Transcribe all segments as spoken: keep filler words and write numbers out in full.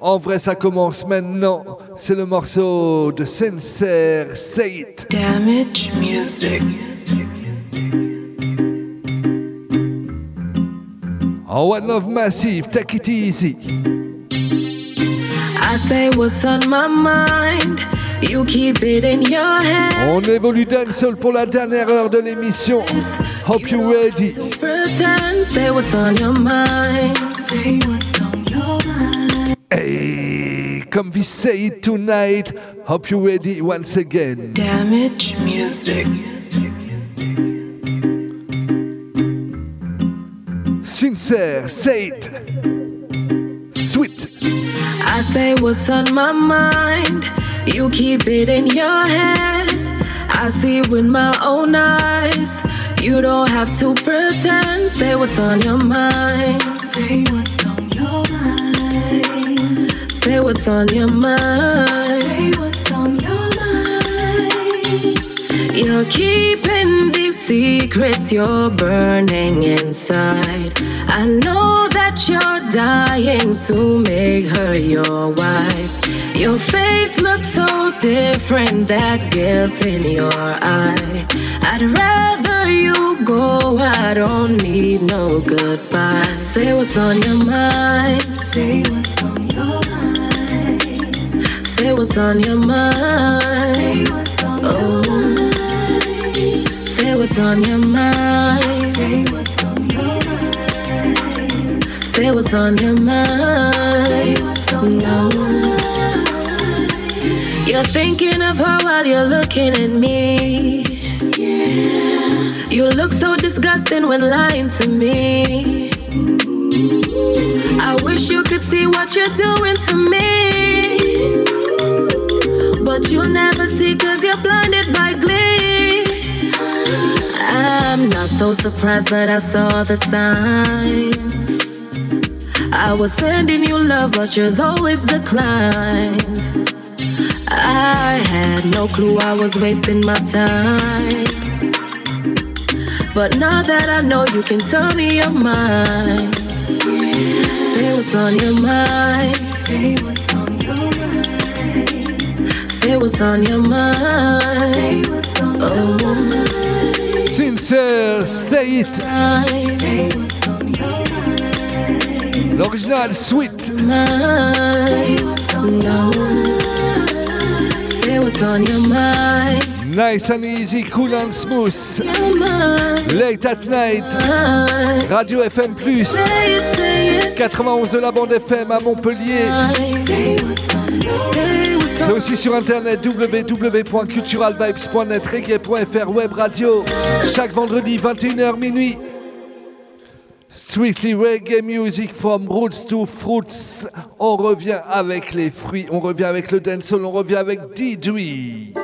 En vrai, ça commence maintenant. C'est le morceau de Sincere Say It. Damage Music. Oh, One Love Massive, take it easy. I say what's on my mind. You keep it in your head. On évolue dancehall pour la dernière heure de l'émission. Hope you ready. Pretend, say what's on your mind. Say what's on your mind. Hey, come we say it tonight. Hope you ready once again. Damage Music. Sincere, say it. Sweet. I say what's on my mind. You keep it in your head. I see with my own eyes. You don't have to pretend. Say what's on your mind. Say what's on your mind. Say what's on your mind. Say what's on your mind. You're keeping these secrets you're burning inside. I know that you're dying to make her your wife. Your face looks so different, that guilt in your eye. I'd rather you go, I don't need no goodbye. Say what's on your mind. Say what's on your mind. Say what's on your mind. Say what's on your mind. Say what's on your mind. Say what's on your mind. Say what's on your mind. No. You're thinking of her while you're looking at me. Yeah. You look so disgusting when lying to me. I wish you could see what you're doing to me. But you'll never see cause you're blinded by glee. I'm not so surprised but I saw the signs. I was sending you love but yours always declined. I had no clue I was wasting my time. But now that I know you can tell me your mind. Say what's on your mind. Say what's on your mind. Say what's on your mind. Say what's on your mind. Sincere, say it. Say what's on your mind. L'original Sweet. Say what's on your mind. Say what's on your mind. Nice and easy, cool and smooth. Late at night. Radio F M plus. quatre-vingt-onze de la bande F M à Montpellier. C'est aussi sur internet w w w point cultural vibes point net, reggae point f r, web radio. Chaque vendredi vingt et une heures minuit. Sweetly reggae music from roots to fruits. On revient avec les fruits, on revient avec le dancehall, on revient avec Didouille.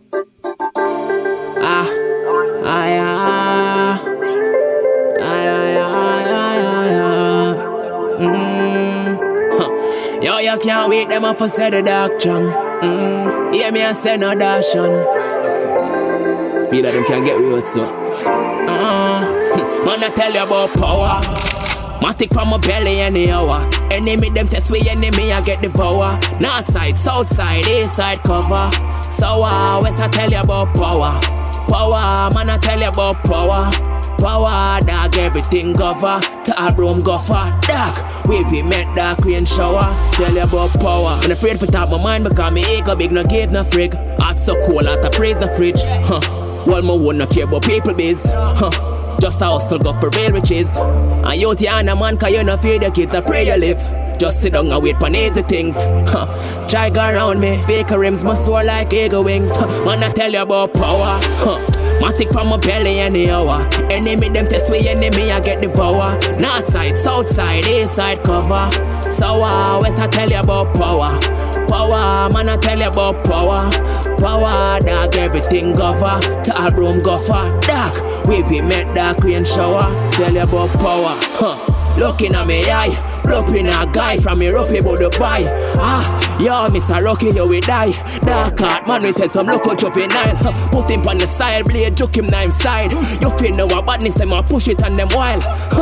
Ah, aïe, aïe, aïe, aïe, aïe, mm. Yo, you can't wait them up for say the doctrine. Mm. Hear me and say no dashon. Feel that them can get with so. Uh. Man, I tell you about power. Matic from my belly any hour. Enemy them test we enemy I get devour. North side, south side, east side cover. So uh, west I tell you about power. Power, man I tell you about power. Power, dog, everything cover. Tall room go for dark. We be met dark rain shower. Tell you about power. I'm afraid for top my mind because me ego big no give no frig. Hot so cool, out of freeze the fridge. Huh. Well, my one no care about people biz. Huh. Just a hustle go for real riches. And you Tiana man cause you no fear the kids, I pray you live. Just sit down and wait for easy things. Huh. Try go around me, fake rims, my soul like eagle wings. Huh. Man I tell you about power. Huh. Matic from my belly any hour. Enemy them test we enemy I get devour. North side, south side, east side cover. So uh, west I tell you about power. Power, man I tell you about power. Power, dog, everything go for. Tall room go for dark. We be met dark rain shower. Tell you about power. Huh. Looking at me eye. Bluffing a guy from Europe about the buy. Ah, yo, Mister Rocky, you will die. Dark heart, man, we said some local jumping Nile. Put him on the side, blade, juke him nine side. You feel no a badness, them a push it on them wild. Huh.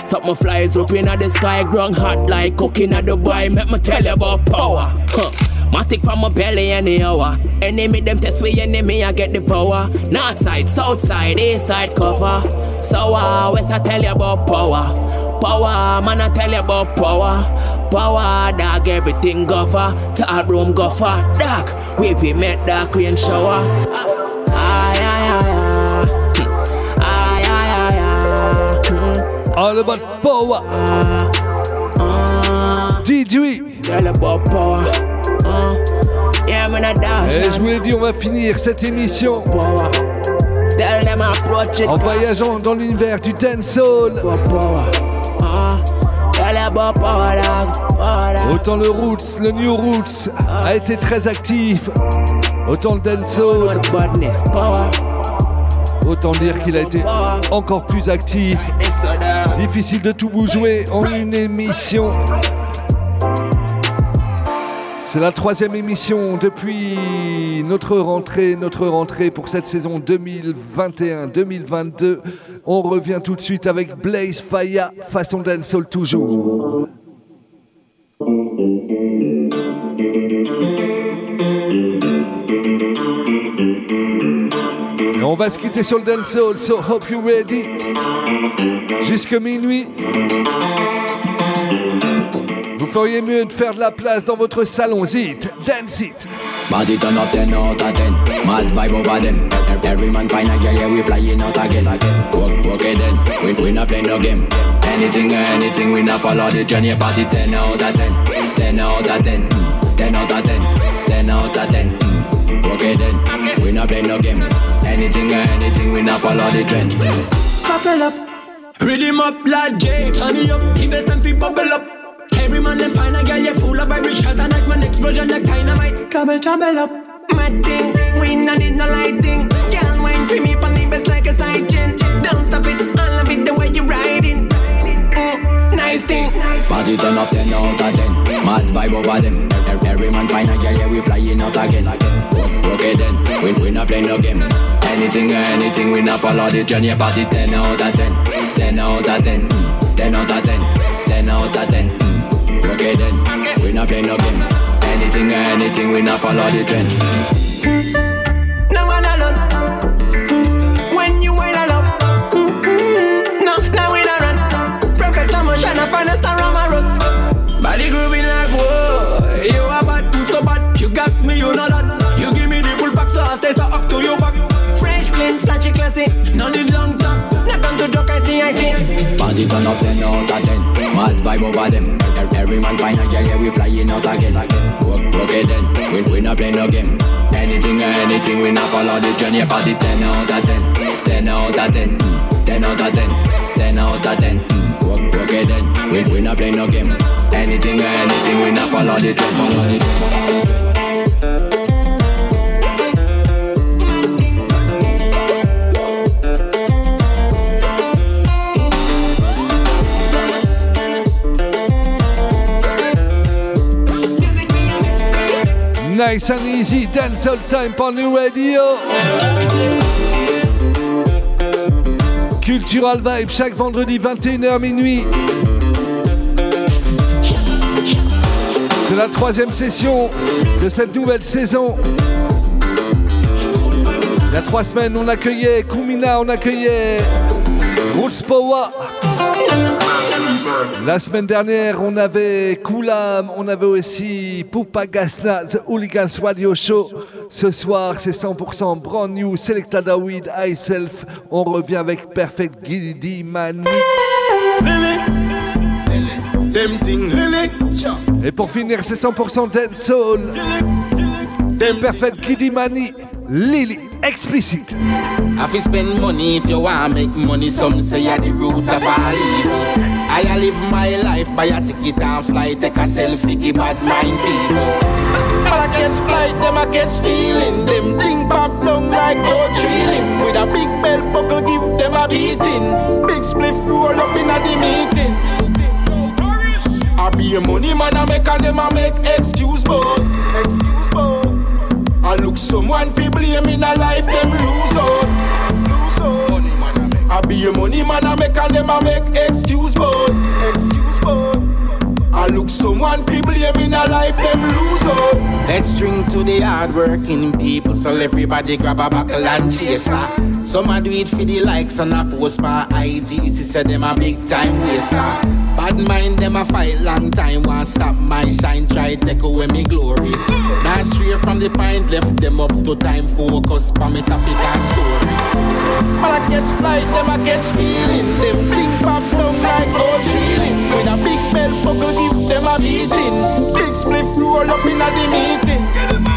Something flies up in the sky, ground hot like cooking at the boy. Make me tell you about power. Huh. Matic from my belly any hour. Enemy them test we enemy I get the power. North side, south side, east side cover. So uh, west I tell you about power. Power, man I tell you about power. Power, dog, everything go for. Tall room go for. Dark, we be make dark rain shower. Aye, aye, aye, aye. Aye, aye, aye, aye. All about power. Uh, uh, D J. Tell about power. Uh, yeah, man, I dash. Et je vous l'ai dit, on va finir cette émission Power. Tell them approach it. en voyageant dans l'univers du dancehall. Power. Uh, tell about power, dog. Power, dog. Autant le Roots, le New Roots a été très actif, autant le dancehall, Badness, power. autant dire qu'il a été encore plus actif. Difficile de tout vous jouer en une émission. C'est la troisième émission depuis notre rentrée, notre rentrée pour cette saison deux mille vingt et un deux mille vingt-deux. On revient tout de suite avec Blaze Faya, façon dancehall toujours. Et on va se quitter sur le dancehall, so hope you ready. Jusque minuit. Vous feriez mieux de faire de la place dans votre salon, zit, dance it. Body turn up ten out of ten, mad vibe over them. Every man find a girl, yeah we flying out again. Work, work it then, we, we not play no game. Anything or anything, we not follow the journey. Party ten out of ten, ten out of ten, ten out of ten, ten out of ten. Work it then, we not play no game. Anything or anything, we not follow the trend. Couple up, rhythm up, lad J. Turn me up, keep it and feel bubble up. Every man them find a girl, yeah, full of vibration. And like man explosion like dynamite. Trouble, trouble up. Mad thing, we not need no lighting. Girl, wine for me, pan the best like a side chain. Don't stop it, I love it the way you riding. Mm, nice thing. Party turn up ten out of ten, mad vibe over them. Every man find a girl, yeah, we flying out again. Work, work it then, we, we not play no game. Anything or anything, we not follow the journey. Party ten out of ten, ten out of ten, ten out of ten, ten out of ten. Okay then, we not play no game. Anything or anything, we not follow the trend. No one alone. When you wait I love. No, now we not run. Perfect slow motion up on a star on my road. Body grooving like whoa. You are bad, so bad. You got me, you know that. You give me the full back, so I stay so up to your back. Fresh, clean, flashy, classy. No need long talk. Not come to joke, I see, I see. Party turn up ten out of ten, mad vibe over them. Every man find a girl, yeah, we flying out again. Work, work it then, we, we not play no game. Anything or anything, we not follow the journey. Party ten out of ten, ten out of ten, ten out of ten, ten out of ten. Work, work it then, we, we not play no game. Anything or anything, we not follow the trend. Nice and easy, dancehall time on the radio. Cultural Vibe chaque vendredi vingt et une heures minuit. C'est la troisième session de cette nouvelle saison. Il y a trois semaines, on accueillait Kumina, on accueillait Roots Power. La semaine dernière, on avait Koulam, on avait aussi Poupa Gasna, The Hooligans Radio Show. Ce soir, c'est cent pour cent brand new, Selecta David, Myself. On revient avec Perfect Gidi Mani. Et pour finir, c'est cent pour cent dancehall. Perfect Gidi Mani, Lily, explicit. I fi spend money if you want make money. Some say you're the root of all evil. I live my life, buy a ticket and fly, take a selfie, give bad mind people. But I guess flight, them I guess feeling. Them think pop down like no trilling. With a big belt buckle, give them a beating. Big spliff roll up in a the meeting. I be a money man, I make and them I make excuse both. Excuse both. I look someone fi blame in a life, them lose out. Lose out. Money man, I make. I be a money man, I make and them I make excuse but excuse but I look someone fi blame in a life them lose up. Let's drink to the hard-working people, so everybody grab a buckle and chaser. Some a do it for the likes and a post my I G. See say them a big time waster. Bad mind them a fight long time, want stop my shine, try take away me glory. Now straight from the point, left them up to time focus pa me topic and story. Man I catch flight, them I catch feeling. Them think pop down like old drilling. With a big bell buckle give them a beating. Big split roll up in a the meeting.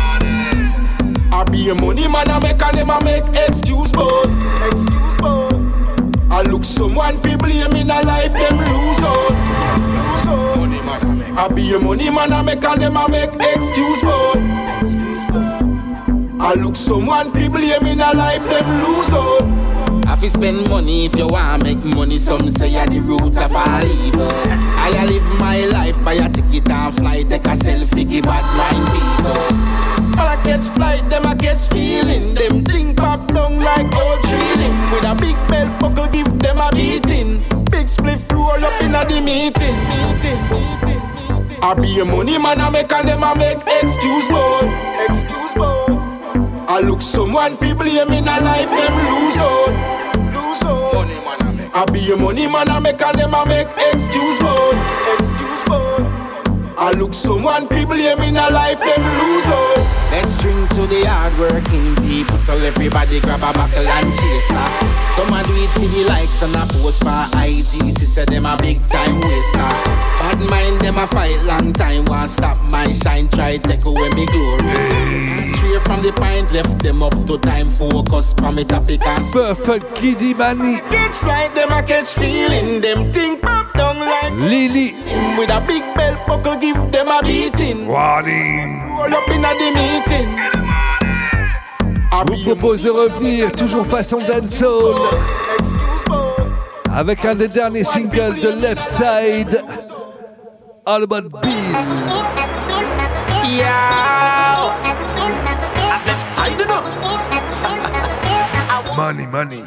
I be a money man, I make and them I make excuse but excuse but I look someone fi blame in a life them lose out. Lose out. Money man I make. I be a money man, I make and them I make excuse but excuse but I look someone fi blame in a life them lose out. I fi spend money if you want make money. Some say you're the root of all evil. I live my life, buy a ticket and fly, take a selfie, give bad mind people. All I catch flight, them I catch feeling. Them think pop down like old drilling. With a big belt buckle, give them a beating. Big split roll up in a the meeting. Meeting, meeting, meeting. I be a money man, I make and them I make excuse but excuse but I look someone fi blame in a life them lose out. Lose out. Money man I make. I be a money man, I make and them I make excuse but excuse but I look someone fi blame in a life them lose out. Let's drink to the hard-working people, so everybody grab a buckle and chaser. Some a do it for the likes and a post my I G. See say them a big time waster. Bad mind them a fight long time, want stop my shine, try take away me glory. Straight from the point, left them up to time focus pa me topic and Perfect Kiddy Money. Catch flight, them a catch feeling. Them think pop down like Lily. With a big belt buckle, give them a beating. Warning. Roll up in a the meeting. Je vous propose de revenir toujours façon dancehall avec un des derniers singles de Left Side, All About Bill. Yeah. Left side, you know. Money, money.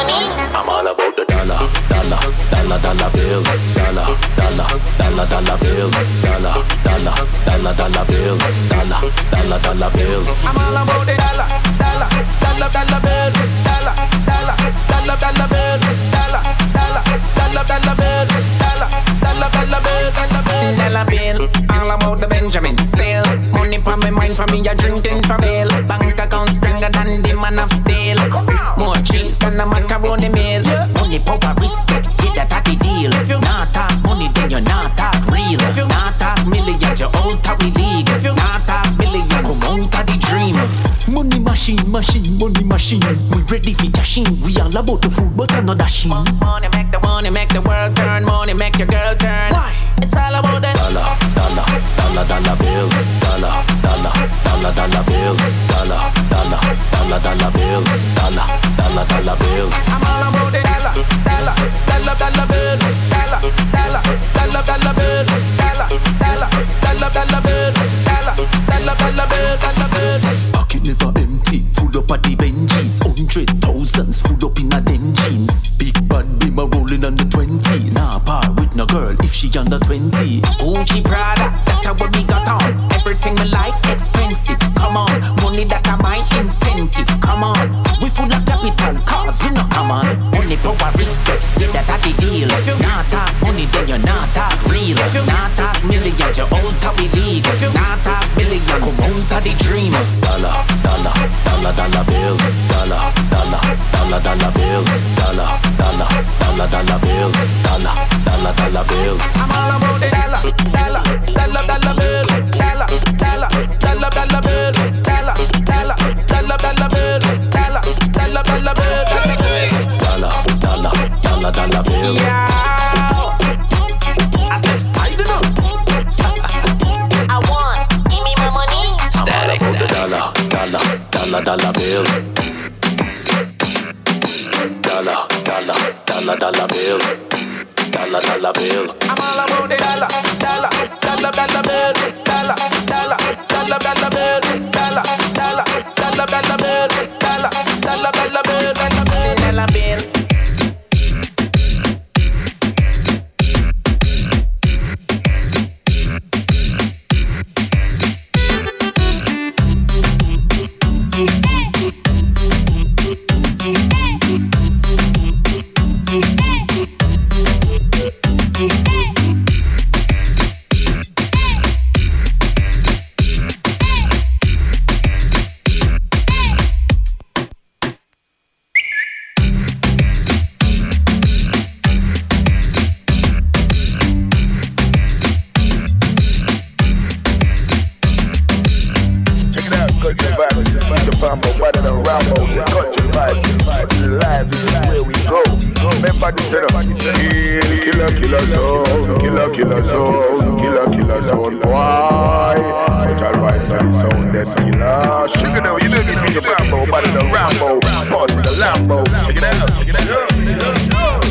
I'm all about the dollar, dollar, dollar, dollar bill, dollar, dollar, dollar, dollar bill, dollar, dollar, dollar, dollar bill, dollar, dollar, dollar bill. I'm all about the dollar, dollar, dollar, dollar bill, dollar, dollar, dollar, dollar bill, dollar, dollar, dollar, dollar bill, dollar, dollar, dollar bill, dollar bill, dollar bill. All about the Benjamin. Still money from my mind, from me a drinking for bill. Bank account stronger than the man of steel. More cheese than a macaroni meal. Money, power, respect, yeah, that the deal. If you not talk money, then you're not talk real. If you not talk millions, you're out of the league. If you not talk billions, come out of the dream. Money machine, machine, money machine. We ready for cashing. We all about the food, but I'm not dashing. Money make the money make the world turn. Money make your girl turn. Why? It's all about that. Dollar, dollar, dollar, dollar bill, dollar, dollar, dollar, dollar bill, dollar, dollar, dollar, dollar bill, dollar, dollar, dollar bill. I'm all about the dollar, dollar, dollar, dollar bill, dollar, dollar, dollar, dollar bill, dollar, dollar, dollar, dollar bill, dollar, dollar, dollar bill, dollar bill. Pocket never empty, full up at the Benjis, hundred thousands, full up in a den jeans. Big bad beamer rolling on the twenties. Nah, par with no girl if she under twenty. Gucci Prada, that's what we got on. Everything we like expensive. Come on, money that are my incentive. Come on, we full of capital, cause we no come on. Money, power, respect, yeah, that are the deal. If you not talk money, then you're not talk real. If you not talk millions, you're out of the league. If you not talk billions, come out of the dream. Dollar, dollar, dollar, dollar bill, dollar, dollar, dollar, dollar bill, dollar, dollar, dollar, dollar bill, dollar, dollar, dollar bill. I'm all about the dollar, dollar, dollar, dollar bill, dollar, dollar, dollar, dollar bill, dollar, dollar, dollar, dollar bill, dollar, dollar, dollar bill, dollar bill, dollar, dollar, dollar, dollar bill. Yeah. I left side, you know. I want, give me my money. Static, dollar, dollar, dollar, dollar bill. Dollar, dollar, dollar, dollar bill. Dollar, dollar bill. I'm all about the dollar, dollar, dollar, dollar bill, dollar, dollar, dollar, dollar bill, dollar, dollar, dollar, dollar bill, dollar, dollar, dollar bill, dollar bill, dollar bill. country vibes, it's the Bambo, better than Rambo, the country vibes, live, this is where we go. Remember this, you know, killer, killer zone, killer, killer zone, killer, killer zone, why? Country vibes are the sound, that's killer. Sugar though, you know this is the Bambo, better than Rambo, boss the Lambo, check it out, check it out, check it out.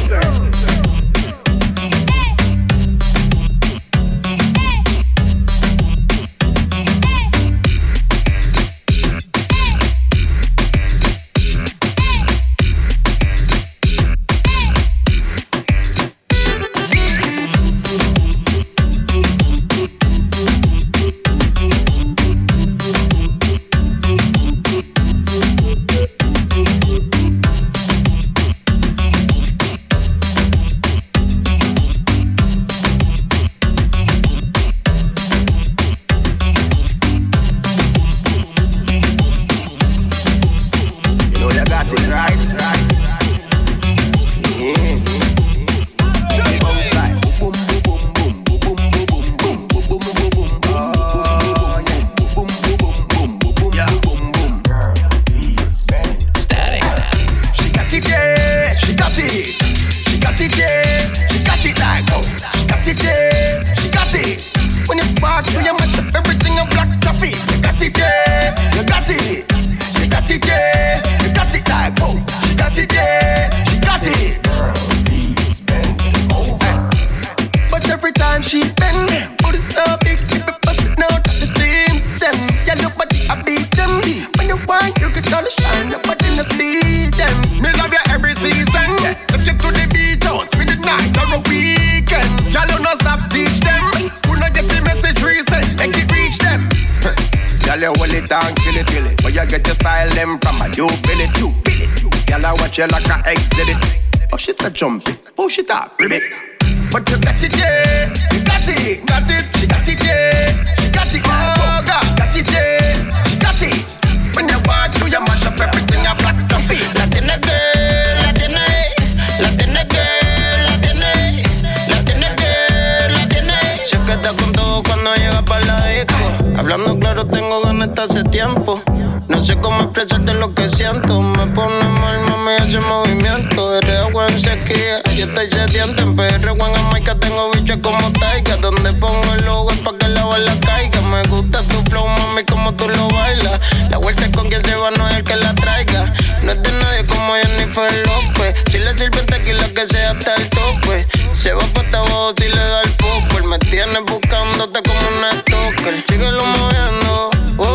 You like a exhibit. Oh, shit's a jumpy. Oh, shit up, ribbit. But you got it, yeah. You got it, got it. She got it, yeah. She got it, oh, God. Got it, yeah. She got it. When you walk through, you mash up everything. I black coffee. Latina girl, Latina, Latina girl, Latina, Latina girl, Latina. Se queda con todo cuando llega pa' la disco. Hablando claro, tengo ganas hace tiempo. No sé cómo expresarte lo que siento. Me pone mal, mami, ese movimiento. R agua en sequía, yo estoy sediento. En P R o en Jamaica tengo bichos como Taiga. Donde pongo el logo es pa' que la bala caiga. Me gusta tu flow, mami, como tú lo bailas. La vuelta es con quien se va, no es el que la traiga. No es de nadie como Jennifer López. Si le sirven tequila que sea hasta el tope. Se va pa' hasta abajo si le da el popper. Me tienes buscándote como una stalker. Síguelo moviendo,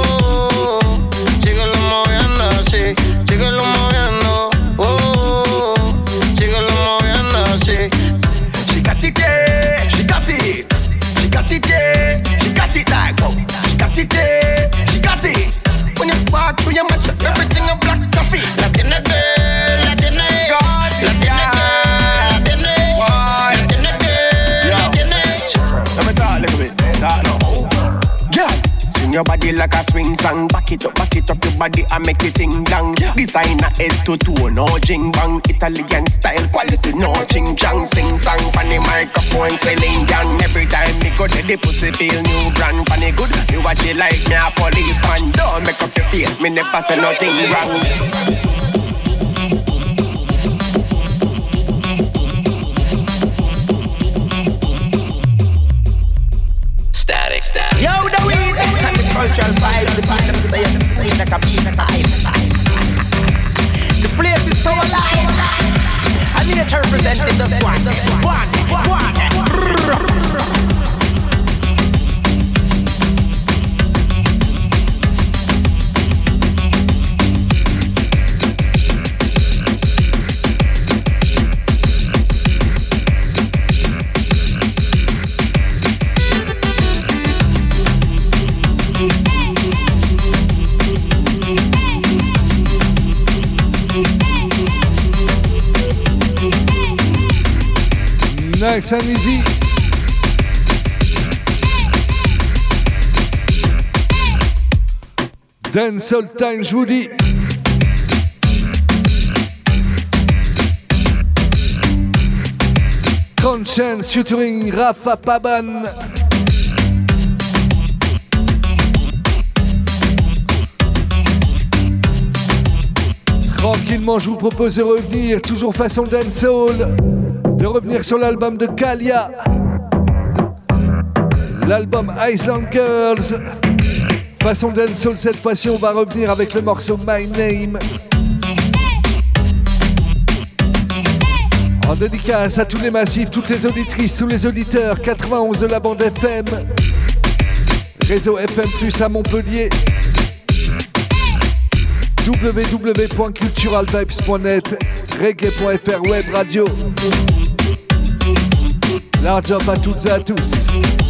oh. Síguelo moviendo así, síguelo moviendo, oh, síguelo moviendo así. She got it, yeah, she got it, she got it, yeah, she got it like, oh, she got it, yeah, she got it. When you walk through your match, everything a black coffee. Latina girl, Latina, Latina girl, Latina, Latina girl, Latina. Let me talk a little bit, talk now. Swing your body like a swing song. Back it up, back it up your body and make it ting dang. Designer head to toe, no jing bang. Italian style, quality, no ching chang. Sing song, funny microphone, selling gang. Every time me go to the pussy feel new brand. Funny good, you watch it like me a policeman. Don't make up your face, me never say nothing wrong. Yo, the weed, the cultural vibes, the people say it's sweet like a beat time. The place is so alive, and nature representing this one, one, one. Nice and easy. Dancehall time, je vous dis. Conscience featuring Rafa Paban. Tranquillement, je vous propose de revenir, toujours façon dancehall, de revenir sur l'album de Kalia, l'album Island Girls. Façon dancehall, cette fois-ci, on va revenir avec le morceau My Name. En dédicace à tous les massifs, toutes les auditrices, tous les auditeurs, quatre-vingt-onze de la bande F M, réseau F M plus à Montpellier, w w w point cultural vibes point net, reggae point f r, web radio. Large up à toutes et à tous.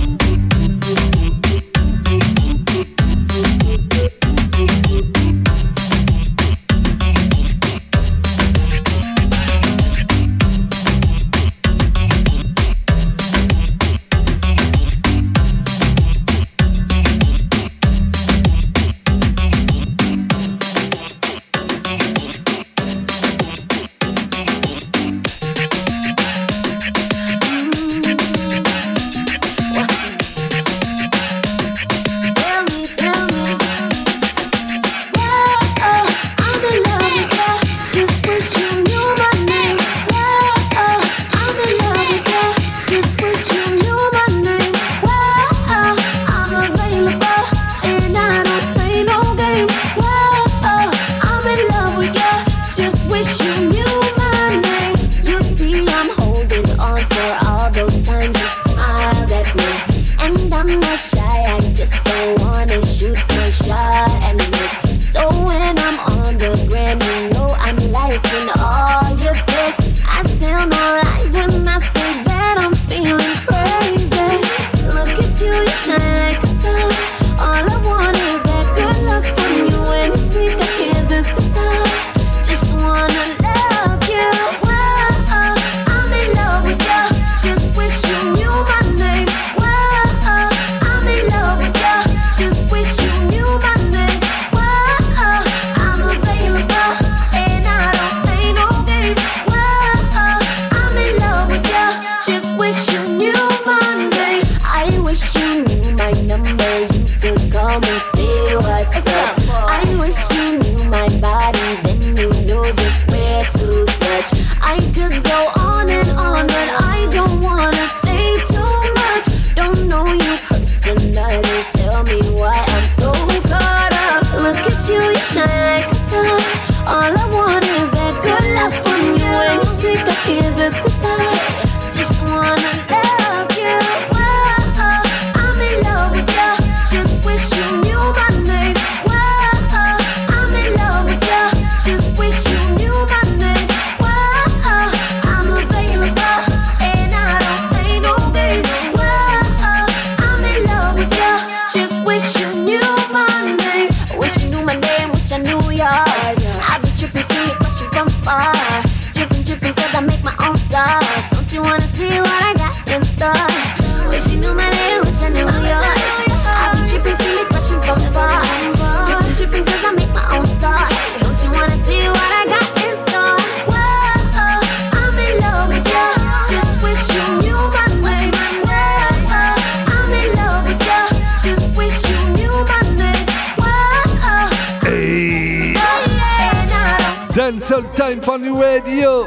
Dancehall time on the radio.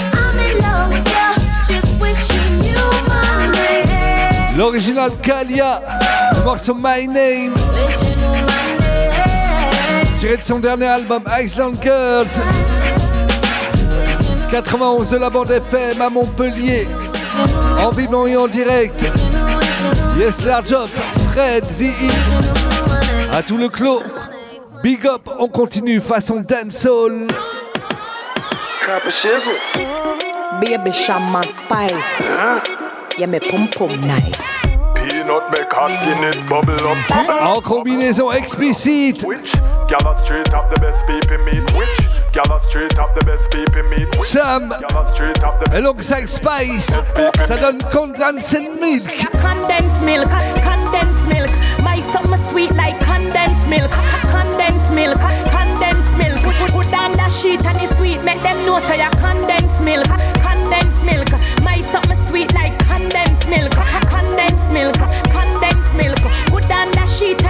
L'original Kalia, le morceau My Name, tiré de son dernier album Island Girls. quatre-vingt-onze de la bande F M à Montpellier, en vivant et en direct. Yes, large up, Fred, Z I, à tout le clos. Big up, on continue façon dancehall. Baby shaman spice, huh? Yeah, me pum pum nice. Peanut make hot Guinness bubble up. En combinaison explicite. Which gala straight up the best people meet. Which gala straight up the best people meet. Sam, alongside Spice, ça donne condensed milk. Condensed milk, condensed milk. My summer sweet like condensed milk. Condensed milk, condensed milk. Put, put down that sheet and it's sweet. Make them know so you condensed milk, condensed milk. My summer sweet like condensed milk. Condensed milk, condensed milk. Put down that sheet and it's sweet.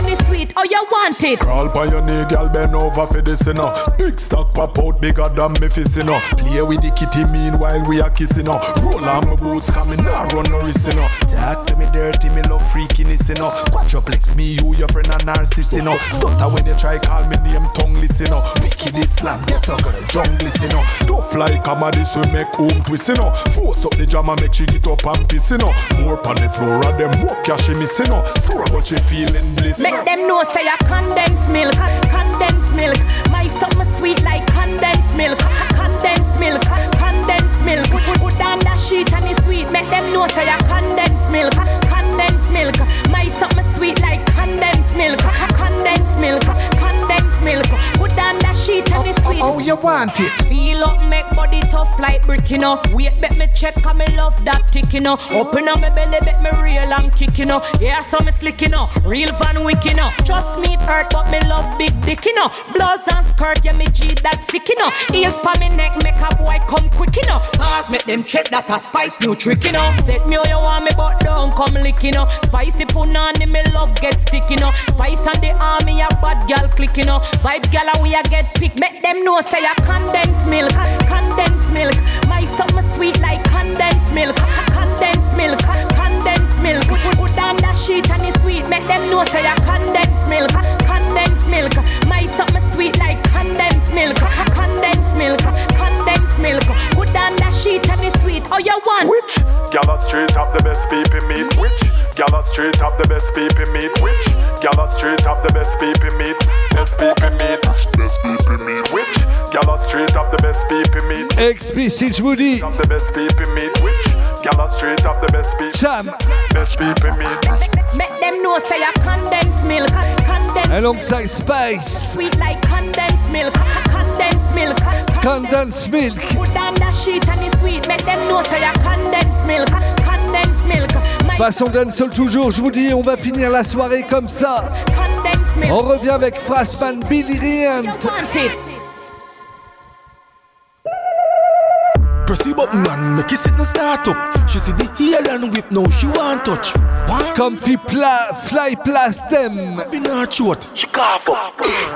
sweet, oh you want it. Crawl by your knee, girl, bend over for this, you know. Big stock pop out bigger than me fist, you know. Play with the kitty meanwhile we are kissing, you know. Roll on my boots, coming now, run no risk, you know. Talk to me dirty, me love freakiness, you know. Quadruplex, me, you, your friend, and narcissist, you know. Stutter when you try call me name, tongueless, you know. Wicked Islam, get up, girl, junglist, you know. Tough like comedy, so make home twist, you know. Force up the jam and make she get up and piss, you know. More on the floor, and them more cash, she miss, you know. Store, but she feeling bliss. Make them know, say a condensed milk, condensed milk. My summer sweet like condensed milk, condensed milk, condensed milk. Put down that sheet and it's sweet. Make them know, say a condensed milk, condensed milk. My summer sweet like condensed milk, condensed milk, condensed milk. Put down that sheet and it's sweet. Oh, you want it? Feel up, make body tough like brick, you know. Wait, bet me check, cause me love that tick, you know. Open up my belly, bet me real and kick, you know. Yeah, so me slick, you know. Real Van Wick, you know. Trust me, it hurt, but me love big dick, you know. Blouse and skirt, yeah, me G that sick, you know. Heels for me neck, make a boy come quick, you know. Cause make them check that a spice new trick, you know. Set me how you want me, but don't come lick, you know. Spicy punani, me love get stick, you know. Spice and the army, a bad gal click, you know. Vibe gal and we a get pick. Make them know, say a condensed milk, condensed milk. My summer sweet like condensed milk, condensed milk, condensed milk. Put down that sheet and it's sweet. Make them know, say a condensed milk, condensed milk. My summer sweet like condensed milk, condensed milk, condensed milk. Put down that sheet and it's sweet. Oh, you want? Which? Gala straight up the best people meat. Which? Gala straight up the best people meat. Which? Gala straight up the best people meat. Best people meat. Best people meat. Which? Gala straight up the best people meat. Explicit Woody. The best people meat. Which? Gala straight up the best people. Sam. Best people meat. Make them know, say a condensed milk, condensed alongside Spice. Sweet like condensed milk, condensed milk, condensed milk. Put down that sheet and it's sweet. Make them know, say a condensed milk, condensed milk. Façon dancehall toujours, je vous dis, on va finir la soirée comme ça. On revient avec Frostman Billy Riant. Press the button man, make it sit and start up. She see the heel and whip, now she want touch. One. Comfy pla- fly past them. Be not short, she cough up.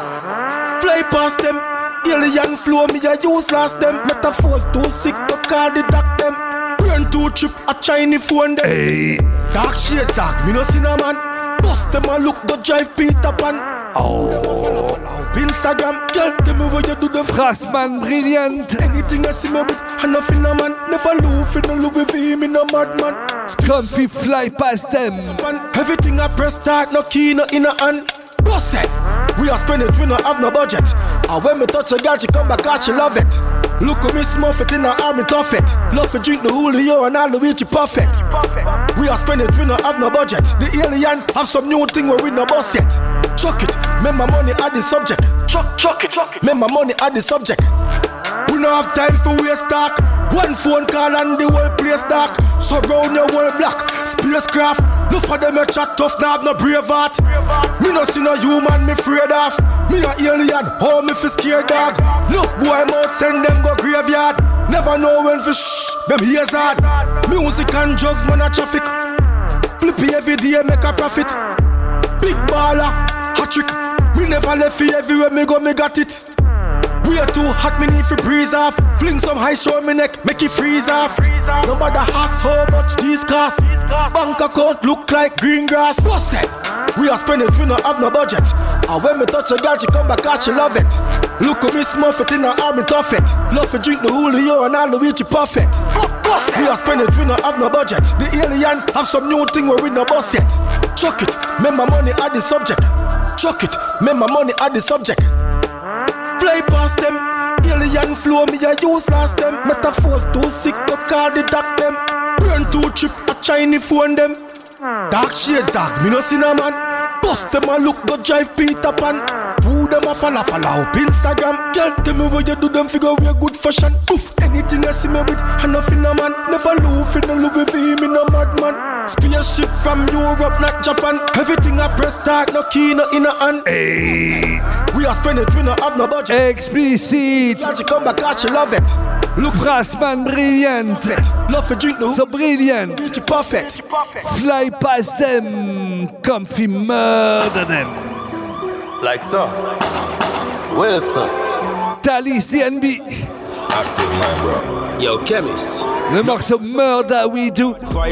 Fly past them, alien flow me a use last them. Metaphors too sick, but call the doc them. Brain too chip, a Chinese phone them. Hey. Dark shades dark, me no cinnamon. Bust them and look, don't drive Peter Pan. Oh. Instagram, tell them where you do them. Frostman Brilliant. Anything I see me with, I'm not finna man. Never lose, finna look with him, me no madman. Comfy fly past them. Everything I press start, no key, no in a hand. Boss it, we are spending, we no have no budget. And when me touch a girl, she come back, cause she love it. Look at me smurf it in her arm, it off it. Love to drink the Julio and all the way to perfect. We are spending, we no have no budget. The aliens have some new thing where we no boss yet. Chuck it, make my money at the subject. Chuck, chuck it, chuck it. Make my money at the subject. We no have time for waste talk. One phone call and the whole place dark. Surround your whole block. Spacecraft, no for them a chat tough, now have no brave heart. Me no see no human, me afraid of. Me a alien, how me fi scared dog. Enough boy mouth send them go graveyard. Never know when fi shh, them ears hard. Music and drugs, man a traffic. Flippy every day make a profit. Big baller, hot trick. Me never left fi everywhere me go, me got it. We are too hot, me need fi breeze off. Fling some ice on me neck, make it freeze off. No matter ask how much these cost. Bank account look like green grass. What's that? We are spending, we no have no budget. And when me touch a girl, she come back cause she love it. Look at me smurf it in her arm, it off it. Love to drink the Julio and all the way to perfect. We are spending, we no have no budget. The aliens have some new thing where we no boss yet. Chuck it, make my money at the subject. Chuck it, make my money at the subject. Fly past them, alien flow me a use last them. Metaphors too sick, but call the doc them. Brain too chip, a Chinese phone them. Dark shades dark, me no cinnamon. Bust them and look, don't drive Peter Pan. Who them a follow, follow up Instagram. Tell them where you do them figure we a good fashion. Oof, anything I see me with, I'm not finna man. Never lose, finna look with him, me no madman. Spaceship from Europe, not Japan. Everything I press start, no key, no in a hand. Hey. We are spending, we no have no budget. Explicit. She come back, cause she love it. Look, Frostman Brilliant. Love for drink no. So brilliant. Reach perfect. Fly past them. Comfy murder them. Like so. Wilson. Talis D N B. Active man, bro. Yo, chemist. Le morceau Murder We Do.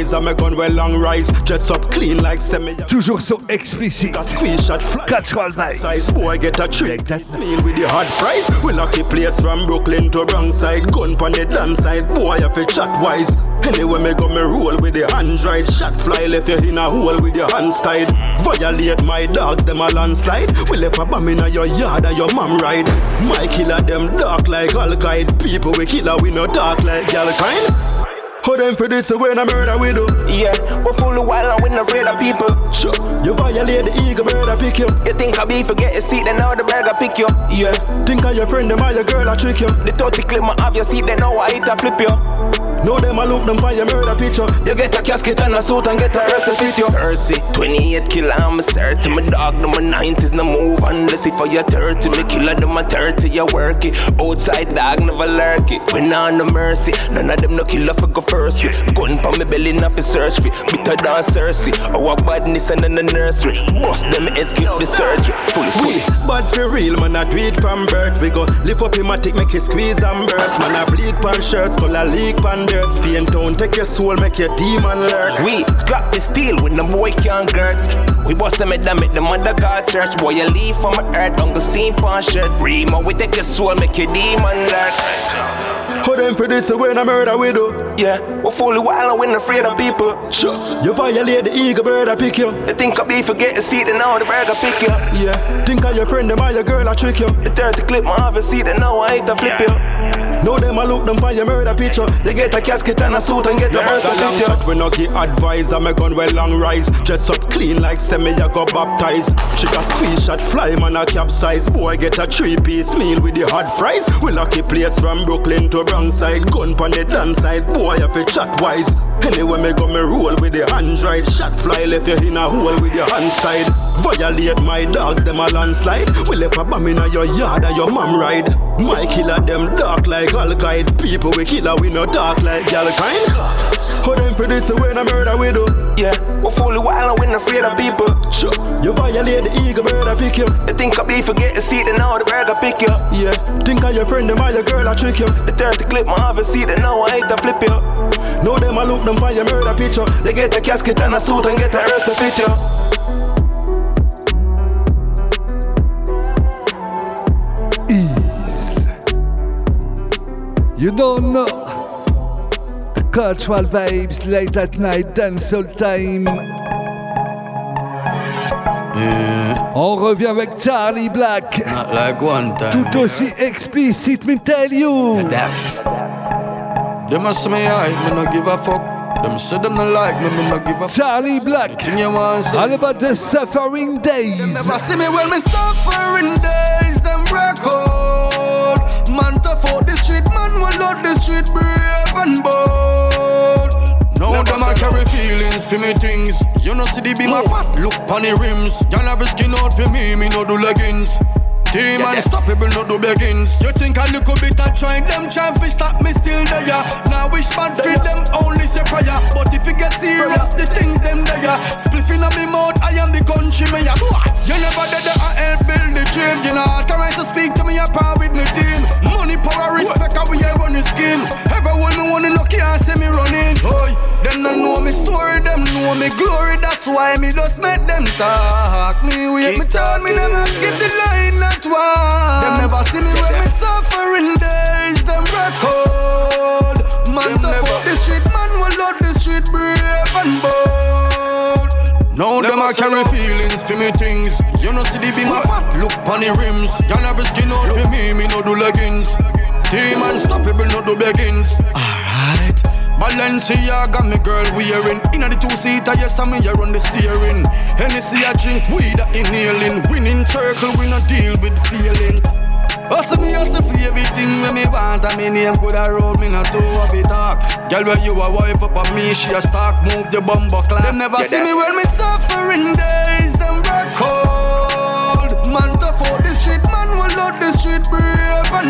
Toujours so explicit. Cultural vibes. Boy get a trick. Meal with the hot fries. We lucky place from Brooklyn to Bronxside. Gun pon the dance side. Boy if you chat wise. Anyway me go me roll with the Android. Shot fly left you in a hole with your hands tied. Violate my dogs them a landslide. We left a bomb in your yard and your mom ride. My killer them dark like Al-Qaeda. People we killer we no dark like y'all kind. Hold them for this when I murder we do. Yeah, we're full of wild and we're not afraid of people. Sure, you violate the eagle bird I pick you. You think I be forget your seat, then now the bird I pick you. Yeah, think of your friend, them or your girl I trick you. The thirty clip my off your seat, then now I hit a flip you. Know them I look them by your murder picture. You get a casket and a suit and get a rest of fit you. thirty, twenty-eight killer, I'm a thirty. My dog, them a nineties, no move unless if I you thirty. Me killer, them a thirty, you work it. Outside dog, never lurk it. When on no mercy, none of them no killer for go first with. Gun pa me belly, not for search for. Bitter than Cersei, our badness and in the nursery. Bust them escape the surgery. Fully, fully. But for real, man, I do it from birth. We go lift up him, I take, make it squeeze and burst. Man, I bleed pan shirts, color leak pan dirt. Spain town, take your soul, make your demon lurk. We clap the steel when the boy can't girt. We bust them at them at the mother call church. Boy, you leave from earth, Uncle Scene pan shirt. Remo, we take your soul, make your demon lurk. Hold them for this when I murder we do. Yeah, we're fully wild and we're not afraid of people. Sure, you violate the eagle bird I pick you. You think I be forget your seat, then now the bird I pick you. Yeah, think of your friend, them or your girl I trick you. The thirty clip my off your seat, then now I hit a flip you. Know them I look them by your murder picture. They get a casket and a suit and get the hearse and fit you. We no give advice, I'm a gun well long rise. Dress up clean like semi, I got baptized. She got squeeze shot, fly man a capsize. Boy get a three piece meal with the hot fries. We lucky place from Brooklyn to Bronxside. Gun pon the dance side, boy if you chat wise. Anyway me go me roll with the Android. Shot fly left you in a hole with your hands tied. Violate my dogs, them a landslide. We left a bomb in your yard and your mom ride. My killer them dark like Al-Qaeda. People we killer we no dark like y'all kind. Hold them for this when I murder we do. Yeah, we're fully wild and we're not afraid of people. Sure, you violate the eagle bird I pick you. You think I be forget your seat, then now the bird I pick you. Yeah, think of your friend, them or your girl I trick you. The thirty clip my off your seat, then now I hit a flip you. Know them I look them by your murder picture. They get a casket and a suit and get a hearse and fit you. Ease. You don't know the cultural vibes late at night, dancehall time. Yeah. On revient avec Charlie Black. Not like one time. Tout aussi explicit, me tell you. You're deaf. Them a see me high, me no give a fuck. Them say them no like me, me no give a fuck. Charlie Black, all about the suffering days. Them never see me when me suffering days. Them record. Man tough out the street, man will out the street, brave and bold. Now them a carry feelings for me things. You know see the beam a fat, look pon the rims. Y'all have a skin out for me, me no do leggings. Team unstoppable, no do beggings. You think a little bit of trying them trying to stop me still there. Now wish man feed them only say prayer. But if it get serious, the things them there. Spliffing on me mouth, I am the country mayor. You never did the I help build the dream. You know authorized to speak to me, I'm proud with my team. Money, power, respect, how we here run the scheme. Everyone me wanna lucky and say me running. Boy, them don't know me story, them know me glory. That's why me just make them talk. Me wait, me turn, me never skip the line. Not once. Them never see me when me suffering days. Them record. Man tough up the street, man will out the street, brave and bold. Now them a carry feelings for me things. You know see the beam a fat, look pon the rims. Y'all have a skin out for me, me no do leggings. Team unstoppable, no do beggings. Alright. Balenciaga, me girl wearing. Inna the two-seater, yes, I me here on the steering. Hennessy I drink, weed a inhaling. Winning circle, we no deal with feelings. Hustle me, hustle for everything when me want. And me name coulda road, me not too of it talk. Girl, when you a wife up on me, she a stalk. Move the bumper clap. Them never see me when me suffering days. Them rock cold. Man tough out the street, man will out the street, brave and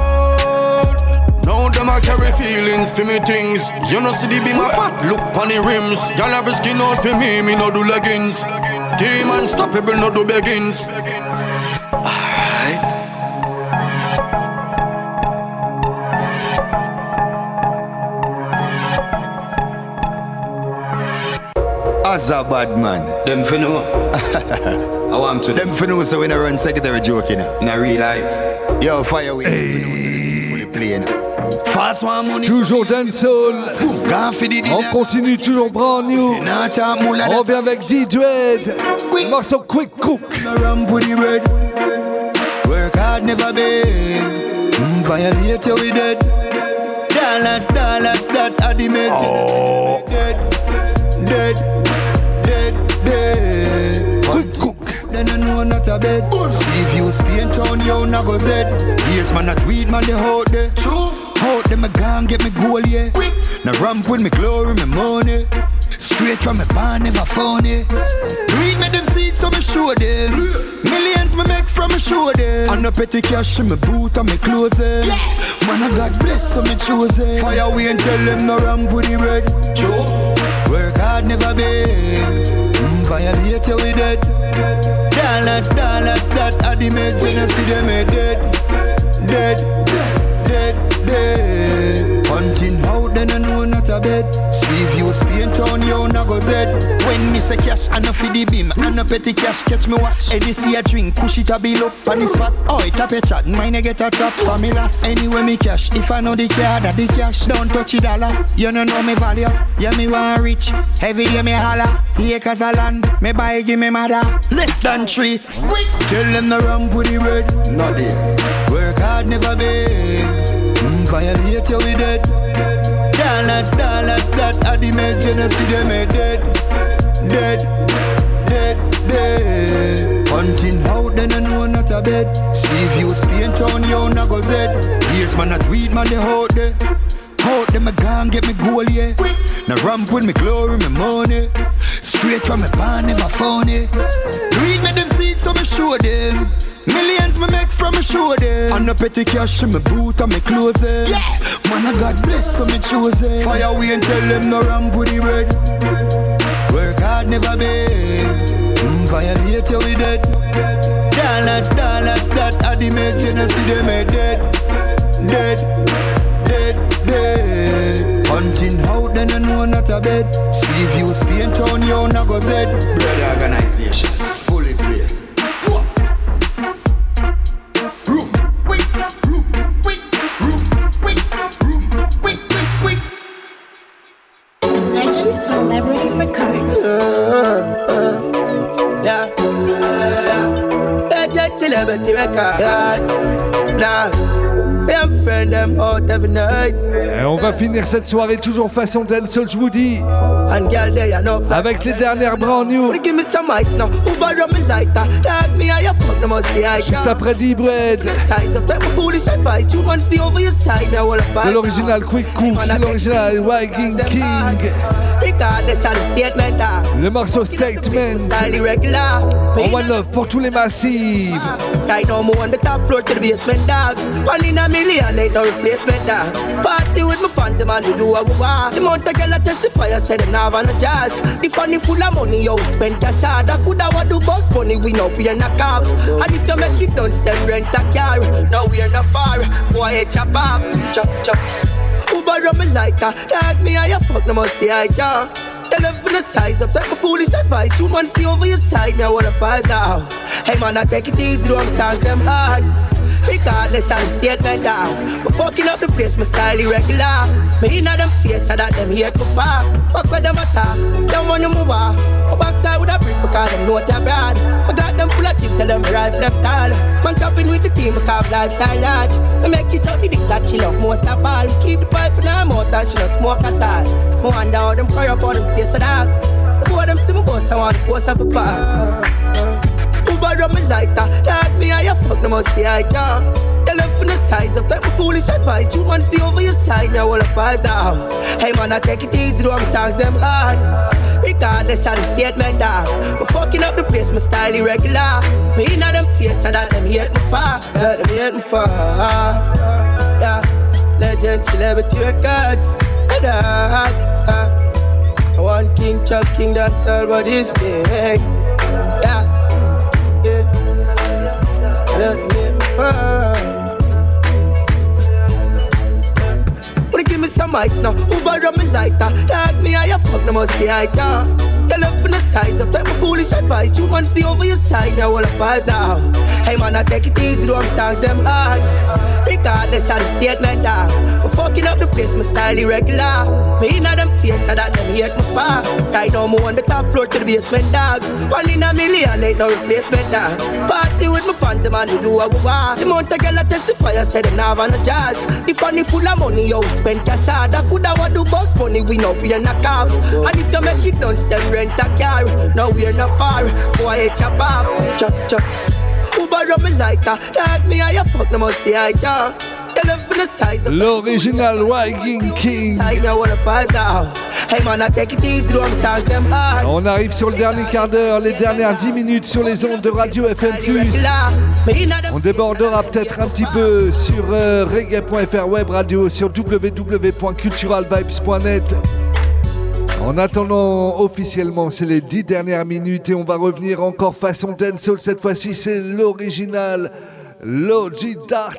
bold. Now them a carry feelings for me things. You know see the beam a fat, look pon the rims. Y'all have a skin out for me, me no do leggings. Team unstoppable, no do begins. As a bad man, them for know. I want to them for know so when I run secretary joking in a real life. Yo, fire away. Hey. Fully playing. Fast one money. Toujours dancehall. On continue toujours brand new. On revient avec D-Dread. Morceau Quick Cook. Work hard, never beg. Mm, violate you, we dead. Dollars, dollars, that are the major. Oh. Dead, dead. Then I know not a bed. See if you Spain town, you not go zed. Yes, man, not weed, man, they hold there. Hold them, I gone, get me goal, yeah. Now ramp with me glory, me money. Straight from me barn, never phony. Read me them seeds, so me show them. Millions me make from me show them. And no petty cash in me boot and me clothes them. Man, I God bless, so me choose them. Fire away and tell them no ramp with the red. Work hard, never beg. Mm, violate you, we dead. Dollars, dollars, that are the major. You see them dead, dead, dead, dead. Hunting out, then I know not a bed. See if you Spain town, you not go zed. When me say cash, I no feed the beam. I no petty cash, catch me watch. Eddie see a drink, push it a bill up on the spot. Oh, it a pay chat, mine get a trap for me last. Anyway me cash, if I know the card, that the cash. Don't touch it dollar, you no know me value. Yeah, me want rich, every day me holla. Acres of land, me buy give me mother. Less than three, quick. Tell them the ramp with the red, not there. Work hard, never beg. Mm, violate you, we dead. Dollars, dollars, that are the major. You see them dead, dead, dead, dead. Hunting out, then I know not a bed. See if you Spain town, you not go zed. Yes, man, not weed, man, they out there. Out them, I gone, get me goal, yeah. Now ramp with me glory, me money. Straight from me barn, never phony. Read me them seeds, so me show them. Millions me make from me show them. And no petty cash in me boot and me clothes them. Yeah. Man, I God bless, so me choose them. Fire away and tell them no ramp with the red. Work hard, never beg. Mm, violate you, we dead. Dollars, dollars, that are the major. You see them dead, dead, dead, dead. Hunting out, then I know not a bed. See if you Spain town, you not go zed. Brother organization, fully played. Room, wait, room, wait, room, wait, room, wait, wait, wait. Legend Celebrity Records. Uh, uh, yeah, yeah. Legend Celebrity Records. Nah. Et on va finir cette soirée toujours façon dancehall, je vous dis, avec les dernières brand new. Juste après D-Bread, de l'original Quick Cook, c'est l'original Viking King. Le morceau Statement. On one love pour tous les massifs. Right now, I'm on the top floor to the basement, dog. One in a million, ain't no replacement, dog. Party with my fans, man, we do what we want. The amount of girl I testify, I said them now on the jazz. The funny full of money, yo, spent a shot. I coulda what do bugs money, we know we are not cop. And if you make it done, then rent a car. Now we are not far, boy, chop off, chop, chop. Uber on me lighter, dog, me how you fuck, no must be I jaw. Tell them for the size of take a foolish advice. You man stay over your side, now what a fight now. Hey man, I take it easy, wrong songs them hard. Regardless, I'm statement down. But fucking up the place, my style irregular. Me inna them face, so that them here too far. Fuck where them attack, them want you move off. Go backside with a brick because them know they're bad. I got them full of chip, tell them right left tall. Man chopping with the team because lifestyle large. I make she suck the dick that she love most of all. Keep the pipe in her mouth and she not smoke at all. I wonder how them fire up on them stay so dark. Before them see me boss, I want to post up a bar. Uber on me lighter, dog, me how you fuck, no must be I jaw. Tell them for the size of take my foolish advice. You man stay over your side, now all a five down. Hey man, I take it easy, do I'm songs them hard. Regardless of the statement, dog. But fucking up the place, my style irregular. Me inna them face, so that them hate me far. Yeah, them hate me far. Yeah, Legend Celebrity Records. Dog, uh, one king, chop king, that's all but this thing. Yeah, yeah. Let me burn. Wanna give me some ice now? Uber on me lighter. Like me, I fuck, no must be I yeah. Tell up from the size up, take my foolish advice. You want to stay over your side, now all I five now. Hey man, I take it easy, do I'm songs them hard. Regardless of the statement dog. For fucking up the place, my style irregular. Me inna them face, so that them hate me far. Right now, me on the top floor to the basement dog. One in a million, ain't no replacement dog. Party with my fans, man, we do what we want. The amount of girl I testify, I said them have on the jazz. The funny full of money, yo, spend cash hard. I coulda what do bugs money, we know we are not off. And if you make it done, then rent a car. No, we're not far. Boy, chop up, chop chop. Uber on me like that. Like me, I fuck no must be I yeah. L'original Wagging King. On arrive sur le dernier quart d'heure, les dernières dix minutes sur les ondes de Radio F M plus. On débordera peut-être un petit peu sur euh, reggae point f r web radio, sur w w w point cultural vibes point net. En attendant, officiellement, c'est les dix dernières minutes et on va revenir encore façon dancehall. Cette fois-ci, c'est l'original Logi Dart.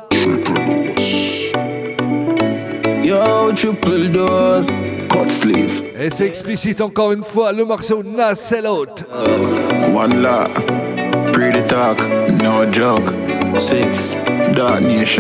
Yo, triple dose, cut sleeve. Et c'est explicite encore une fois, le morceau Na Sell Out. Uh, one lot, pretty talk, no joke. Six, Dark Nation.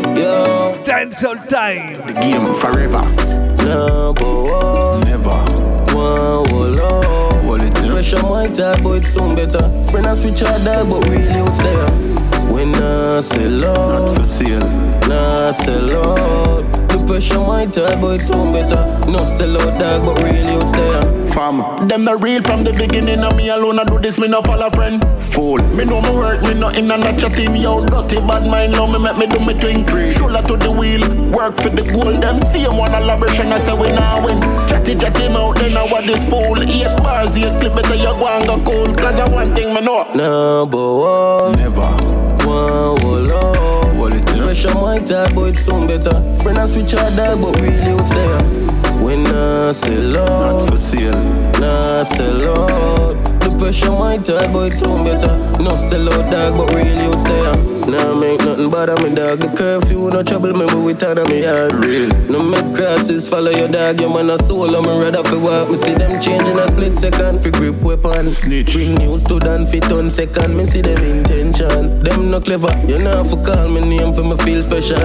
Yo, dancehall time. The game forever. Number one, never. One, one, love. What it do? Pressure my type, but it's soon better. Friend and switch our dog, but really it's there. When I sell out, not for sale. Nah, sell out. The pressure my type, but it's soon better. No sell out dog, but really it's there. Farmer, them the real from the beginning. And me alone, I do this, me no follow friend. Fool, me know me work, me not in a not your team. Yo, dirty bad mind, now me make me do me twin. Shoulder to the wheel, work for the goal. Them same one elaboration, I say we now win. Chatty chatty him out, then I want this fool. Eight bars, eight clip, better you go and go cool. Cause I one thing me know. Number one, never. One, one, love. What it do? Pressure my type, but it's soon better. Friend and switch our dog, but really it's there. When I sell out, not for sale. Nah, sell out. The pressure my type, but it's soon better. No sell out dog, but really it's there. Nah, make nothing bother me dog. The curfew, no trouble me, but we turn on me hard. Real. No make crosses, follow your dog. Your man a soul, I'm rather for walk. Me see them changing a split second. For grip weapon. Snitch. Bring news to done fit on second. Me see them intention. Them no clever. You know for call me name for me feel special.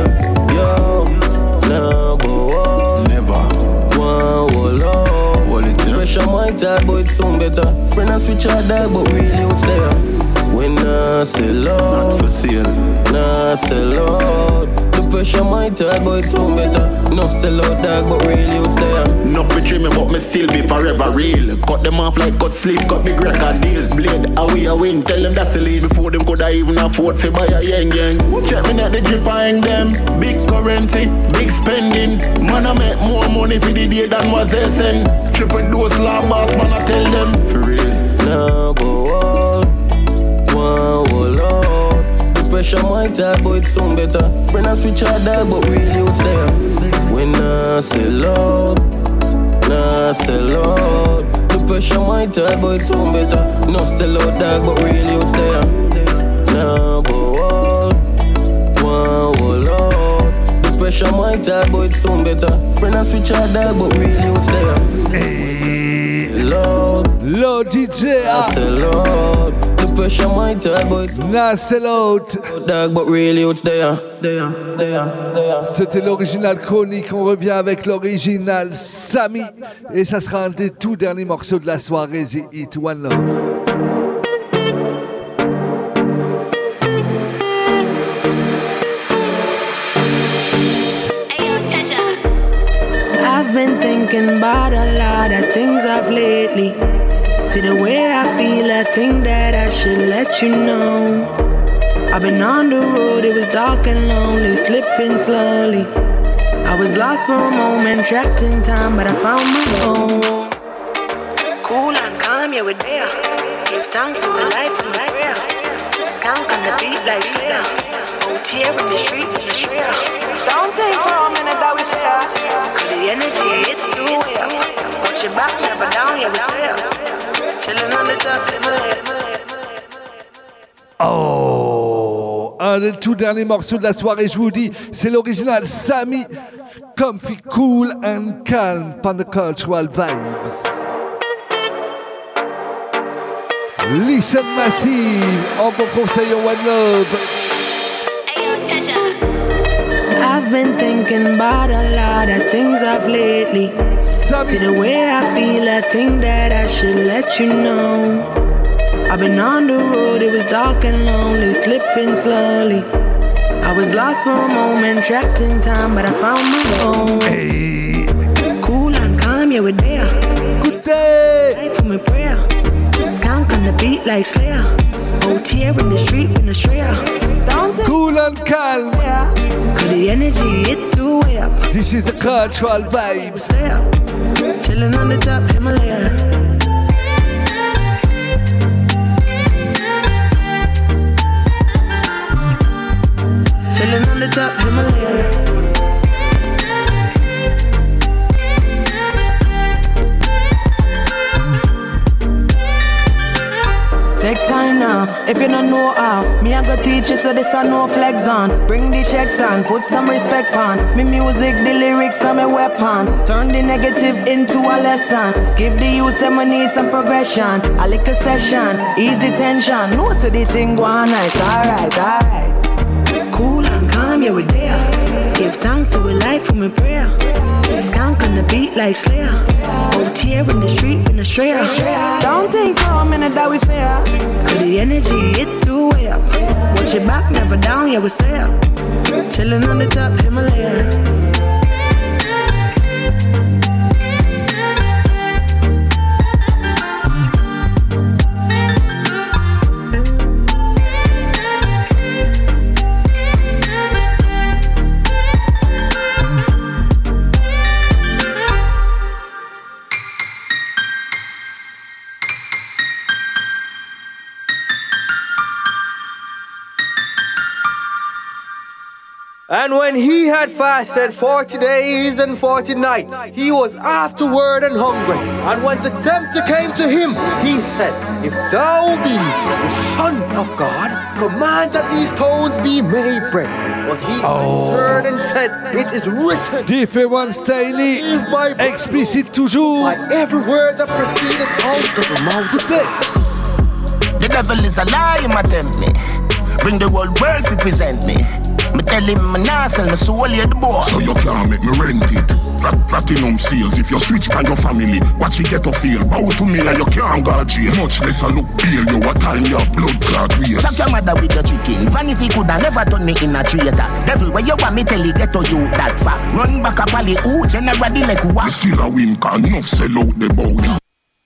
Yo, number one. Never. One, one, love. What it do? Pressure my type, but it's soon better. Friend and switch our dog, but really it's there. When I sell out, not for sale. Nah, sell out. The pressure my type, but it's soon better. No sell out dog, but really it's there. Enough betray me, but me still be forever real. Cut them off like cut sleeve, cut big record deals. Blade, away a win, tell them that's the lead. Before them could I even afford to buy a yang yang. Check me at the drip, I hang them. Big currency, big spending. Man, I make more money for the day than was they send. Triple dose, law boss, man, I tell them. For real. Number one, one, one, Lord. The pressure my type, but it's soon better. Friend and switch our dog, but really it's there. When I sell out, nah, sell out. The pressure my type, but it's soon better. No sell out dog, but really it's there. Number one, one, one, Lord. The pressure my type, but it's soon better. Friend and switch our dog, but really it's there. Hey, Lord, Lord D J, I sell out. The pressure my type, but it's Na Sell Out. Dog, but really it's there. C'était l'original Chronique, on revient avec l'original Samy. Et ça sera un des tout derniers morceaux de la soirée, The Hit One Love. I've been thinking about a lot of things of lately. See the way I feel, I think that I should let you know. I've been on the road, it was dark and lonely, slipping slowly. I was lost for a moment, trapped in time, but I found my home. Cool and calm, yeah, we're there. Give thanks to the life and my prayer. Skunk on the beat like Slayer. Out here in the street, in the shreya. Don't think for a minute that we fair. Cause the energy, it's too real. Watch your back, never down, yeah, we stay. Chilling on the top, Himalaya. Oh, un des tout derniers morceaux de la soirée, je vous dis, c'est l'original Sammy, Comfy, Cool and Calm, par the Cultural Vibes. Listen Massive, en bon conseil en One Love. Ayo, Tasha. I've been thinking about a lot of things of lately. Sammy. See the way I feel, I think that I should let you know. I've been on the road, it was dark and lonely, slipping slowly. I was lost for a moment, trapped in time, but I found my own. Hey. Cool and calm, yeah, we're there. Good day. Life for me prayer. Skunk on the beat like Slayer. Out here in the street with no Shreya. Cool and calm. Could the energy hit the way up? This is the Cultural Vibes. Chilling on the top, Himalaya. Chillin' on the top, Himalaya. Take time now, if you don't know how. Me I go teach you so this I no flex on. Bring the checks on, put some respect on. Me music, the lyrics are my weapon. Turn the negative into a lesson. Give the youth some money, some progression. A little session, easy tension. No so the thing go on nice, alright, alright. Cool and calm, yeah, we're there. Give thanks to a life for my prayer. Skunk on the beat like Slayer. Out here in the street with no Shreya. Don't think for a minute that we fair. Could the energy hit the way up? Watch your back, never down, yeah, we stay up. Chillin' on the top, Himalaya. And when he had fasted forty days and forty nights, he was afterward and hungry. And when the tempter came to him, he said, If thou be the Son of God, command that these stones be made bread. But he Oh. answered and said, It is written, Différence daily, explicite toujours. By every word that proceeded out of the mouth of God. The devil is a lie, him a tempt me. Bring the whole world to present me. Me tell him me nah sell me soul here the boy. So you can't make me rent it. Plat- platinum sales. If you switch by your family, watch it get a feel. Bow to me and you can't go jail. Much less a look pale. You what time your blood clot waste. Suck your mother with your chicken. Vanity coulda never turn me in a traitor. Devil where you want me tell you get to you that far. Run back up alley ooh generally like what? Me still a win can enough sell out the bow.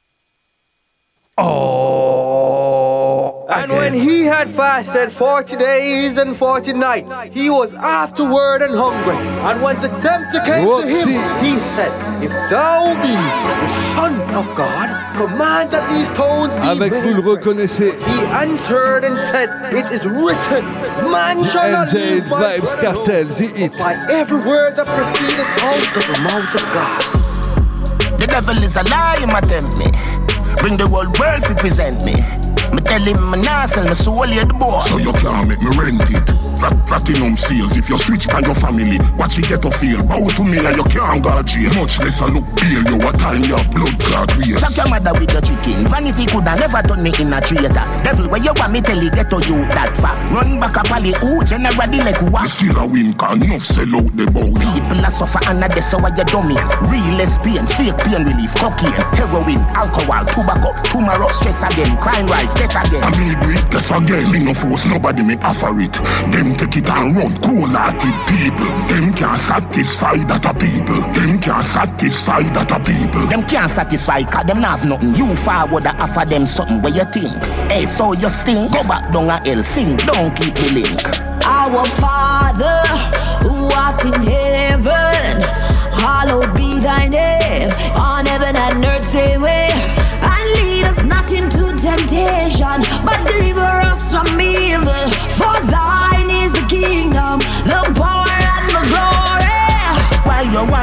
Oh. And when he had fasted forty days and forty nights, he was afterward and hungry. And when the tempter came to him, he said, If thou be the Son of God, command that these stones be Avec made vous le bread. reconnaissez. He answered and said, It is written, Man shall not N J live by Vibes bread Cartel, the hit. by every word that proceeded out of the mouth of God. The devil is a lie, him a tempt me. Bring the whole world to present me. Me tell him me nah sell me soul here the boy. So you can't make me rent it. Plat- platinum sales. If you switch by your family, watch it get a feel. Bow to me and you can't go jail. Much less a look pale. You what time your blood clot waste. Suck your mother with your chicken. Vanity coulda never turn me in a traitor. Devil where you want me tell you get to you that far. Run back up alley ooh generally like what? Me still a win can enough sell out the bow. People a suffer and a death so why you dummy. Real lesbian, fake pain relief, cocaine, heroin, alcohol, tobacco. Tomorrow stress again, crime rise, death again. I mean it, guess again. Me no force nobody me offer it. Them take it and run, cool-hearted people. Them can't satisfy that a people. Them can't satisfy that a people. Them can't satisfy cause them not have nothing. You forward a offer them something where you think. Hey, so you stink, go back down a hell, sing, don't keep me link. Our Father, who art in heaven, hallowed be thy name. On heaven and earth say way. And lead us not into temptation, but deliver us from evil. For thine is the kingdom, the power and the glory. Why you want try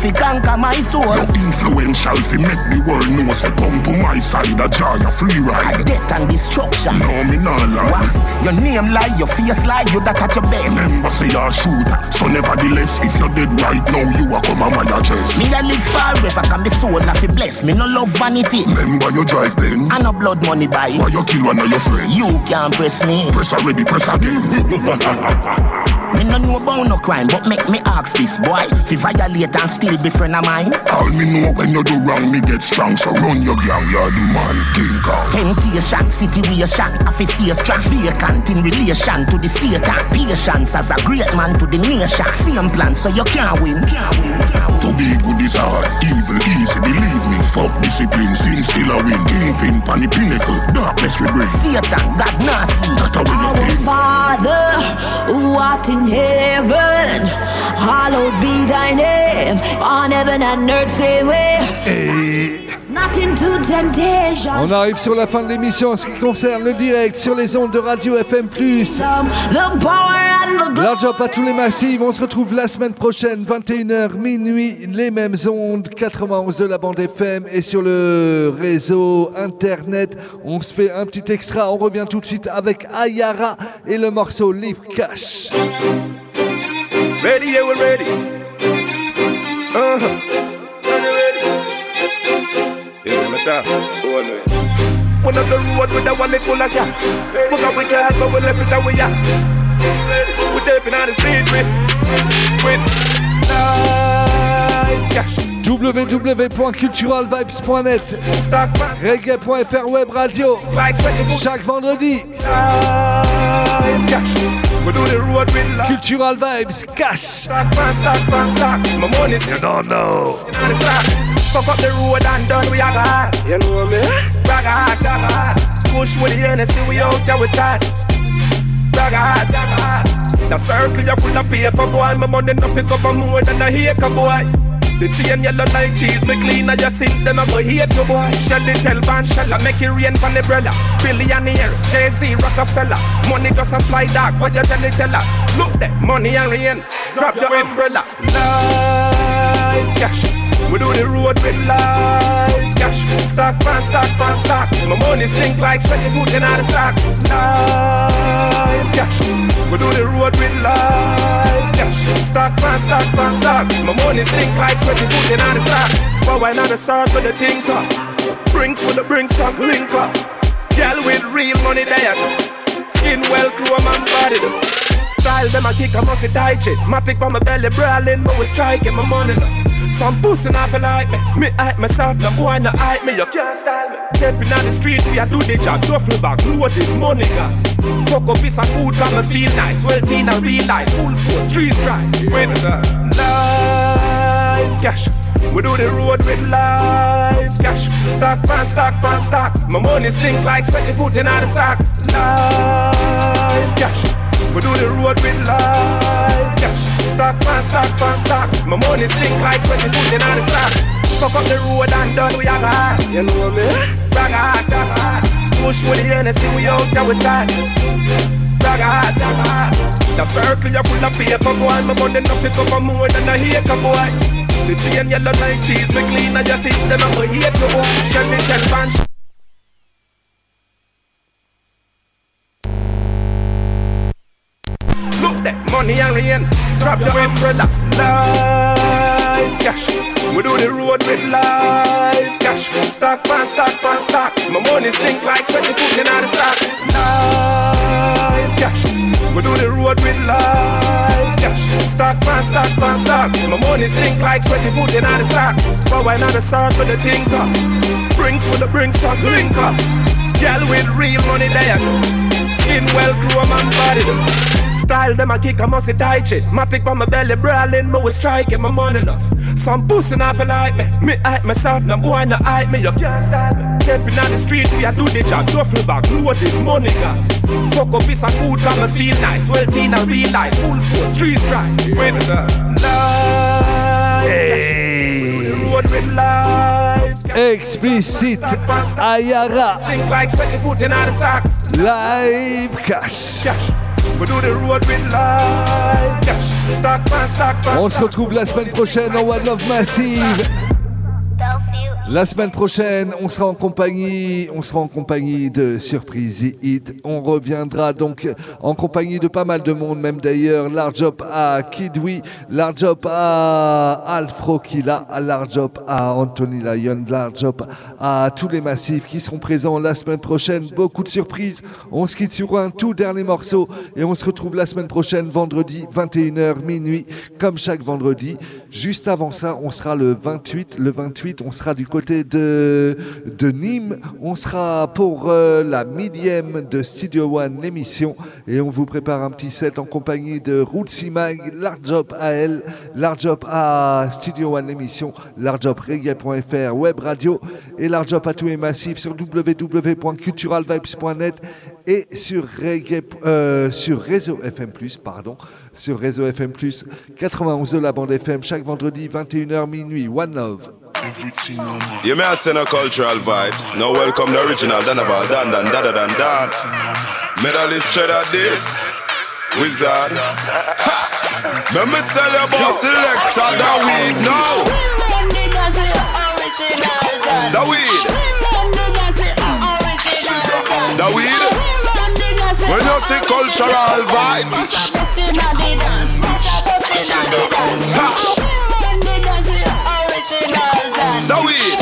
fi conquer my soul. Your influential fi make the world know. Say come to my side, a joy a free ride. A death and destruction. No me nah lie. What? Your name lie, your face lie, you that at your best. Remember say you're a shooter. So nevertheless, if you're dead right now, you are come on my address. Me a live forever, can be soul na fi bless. Me no love vanity. Remember you drive then. And no blood money buy. Why you kill one of your friends? You can't press me. Press already, press again. Me no know about no crime, but make me ask this boy. Fi violate and still be friend of mine. All me know when you do wrong, me get strong. So run your gang, you're the man, King Kong. Temptation, situation, I fi stay strong. Vacant in relation to the Satan. Patience as a great man to the nation. Same plan, so you can't win. Can't win, can't win. To be good is hard, evil easy, believe me. Fuck discipline, sin still a win. Kingpin, pan the pinnacle, darkness we bring. Satan, God nasty. That's how we Our Father, who art in heaven, hallowed be thy name. On heaven and earth say we. Nothing to temptation. On arrive sur la fin de l'émission en ce qui concerne le direct sur les ondes de Radio F M plus. Large up à tous les massifs. On se retrouve la semaine prochaine, vingt et une heures minuit, les mêmes ondes, quatre-vingt-onze de la bande F M et sur le réseau internet. On se fait un petit extra. On revient tout de suite avec Ayara et le morceau Live Cash. Ready, yeah, we're ready. Uh-huh. One up the road with a wallet full of cash. Look how we can, but we left it how we are. We're tapping on the street with, with live cash. w w w point cultural vibes point net reggae point f r web radio chaque vendredi. Cultural Vibes Cash. You don't know. Fuck up the road and done, we are hard. You know me? Brag hard, brag hard. Push with the N S C, we out there with that. Brag hard, brag hard. The circle you full of paper, boy. My money nothing cover more than a acre, boy. The chain yellow like cheese, me clean and you sink them, I go hate you, boy. Shelly tell Van Shella, make it rain pan the umbrella. Billionaire, Jay-Z, Rockefeller. Money just a fly dog, what you tell the teller? Look there, money and rain, drop your umbrella. Live cash. We do the road with live cash. Stock pan, stock pan, stock. My money stink like sweaty food in the sack. Live cash. We do the road with live cash. Stock pan, stock pan, stock. My money stink like sweaty food in the sack. But why not the start with the thing tough? Brinks with the brinks stock link up. Girl with real money there. Skin well chrome and body though. Style them a kick a musty tight shit. Matic on my belly brawling, but we striking my money enough. Some pussy not feel like me. Me hype myself, no boy no hype me. You can't style me. Stepping on the street, we a do the job. Duffel bag, loaded money gun. Fuck up piece of food, come and feel nice. Well, teen a real life, full force, street strike. With live cash. We do the road with live cash. Stock pan, stock pan, stock. My money stink like sweaty foot in the sack. Live cash. We do the road with live cash. Stock pan, stock pan, stock. My money stink like sweaty foot in the sack. Fuck up the road and done, we have a heart. You know me? Brag a heart, brag a heart. Push with the N S C, we out there with that. Brag a heart, brag a heart. The circle you full of paper, boy. My money nothing cover more than a acre, boy. The chain yellow like cheese, me clean and you see them, I'm gonna hate you, boy. Shelly tell Van. Money and rain, drop your umbrella. Live cash. We do the road with live cash. Stock pan, stock pan, stock. My money stink like sweaty food in the sack. Live cash. We do the road with live cash. Stock pan, stock pan, stock. My money stink like sweaty food in the sack. But why not the start with the thing up? Brinks with the brinks stock link up. Girl with real money there. Skin well chrome and body though. Style them a kick a musty tight shit. Matic on my belly brawling, but we striking my money enough. Some pussy not feel like me. Me hype myself, no boy no hype me. You can't style me. Stepping on the street, we a do the job. Duffel bag, loaded money gun. Fuck up piece of food, come and feel nice. Well, teen a real life, full force, street strike. With live hey. Road with live. Explicit Ayara. Stink like sweaty foot in the sack. Live cash. Cash. We do the road with life. Cash, stack man, stack man. On se retrouve la semaine prochaine en One Love Massive. La semaine prochaine, on sera en compagnie, on sera en compagnie de Surprise Hit. On reviendra donc en compagnie de pas mal de monde, même d'ailleurs. Large up à Kidwi, large up à Alfro Killa, large up à Anthony Lyon, large up à tous les massifs qui seront présents la semaine prochaine. Beaucoup de surprises. On se quitte sur un tout dernier morceau et on se retrouve la semaine prochaine, vendredi, vingt et une heures, minuit, comme chaque vendredi. Juste avant ça, on sera le vingt-huit. Le vingt-huit, on sera du côté de, de Nîmes. On sera pour euh, la millième de Studio One, l'émission. Et on vous prépare un petit set en compagnie de Rootsy Mag, Large Up à elle, Large Up à Studio One, l'émission, large up reggae point f r, web radio et Large Up à tous les massifs sur w w w point cultural vibes point net et sur, reggae, euh, sur Réseau F M plus, pardon, sur Réseau F M plus, quatre-vingt-onze de la bande F M, chaque vendredi, vingt et une heures minuit. One Love. You may have seen a cultural vibes. Now welcome the original Dan about Dan Dan Da Da Dan Dan. Medalist cheddar this wizard. Ha! Let me tell you about selector the weed now. The weed. The weed. When you see cultural vibes. Ha! The weed.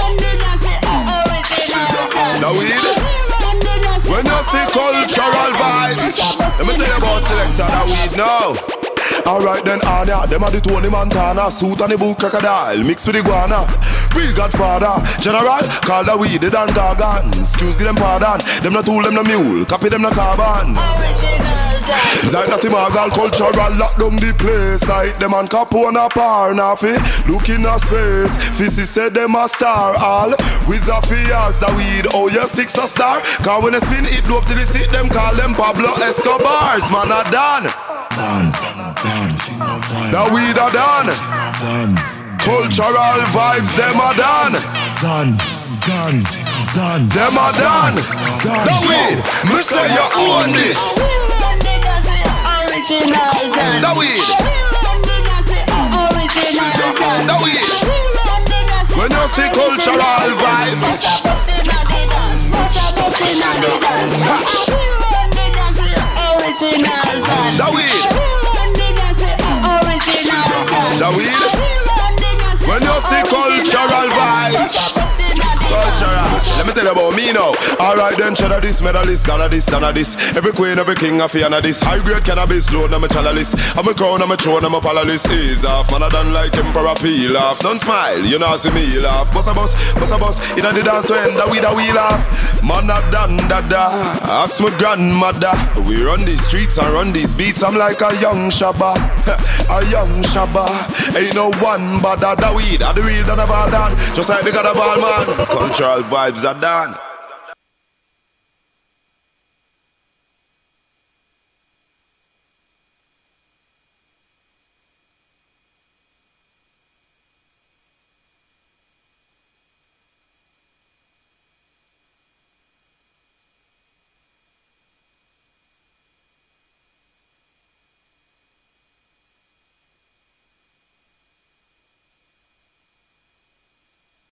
The weed. When you see cultural vibes, let me tell you about selector the weed now. Alright then, Anya, them are the Tony Montana, suit and the boot crocodile, mixed with the guana. Real Godfather, General, call the weed, they done gargan. Excuse them pardon, them no tool, them no mule, copy them no carbon. Like that Magal cultural lock down the place. Like them and Capone a par nafi look in a space. Fizzy said them a star all. With a fears the weed, oh you six a star. Cause when they spin it dope till they sit them call them Pablo Escobars. Man a done. Done, done, the weed a done. Done. Cultural vibes them a done. Done, done, done. Them a done. The weed, me say you own this. The weed. The weed. When you see cultural vibes. The weed. The weed. When you see cultural vibes. Cultural. Let me tell you about me now. Alright then, cheddar this, medalist, ghana this, dana this. Every queen, every king, a fiana this. High grade cannabis, load na me chalice. I'm a crown, I'm a throne, I'm a palace. Ease off, man I done like emperor peel off. Don't smile, you know see me laugh. Boss a boss, boss a boss. Inna the dance when the weed a wheel off. Man a done da da. Ask my grandmother. We run these streets and run these beats. I'm like a young shabba, a young shabba. Ain't no one but the weed. A the real done of all done. Just like the god of all man. Cultural vibes are done.